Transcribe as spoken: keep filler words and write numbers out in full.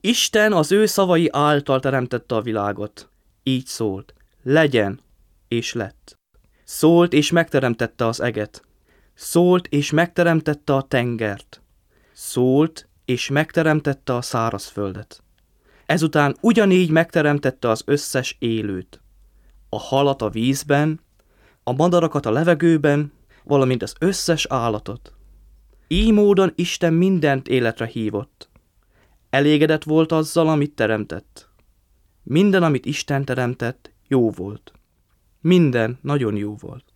Isten az ő szavai által teremtette a világot. Így szólt, legyen, és lett. Szólt, és megteremtette az eget. Szólt, és megteremtette a tengert. Szólt, és megteremtette a szárazföldet. Ezután ugyanígy megteremtette az összes élőt. A halat a vízben, a madarakat a levegőben, valamint az összes állatot. Így módon Isten mindent életre hívott. Elégedett volt azzal, amit teremtett. Minden, amit Isten teremtett, jó volt. Minden nagyon jó volt.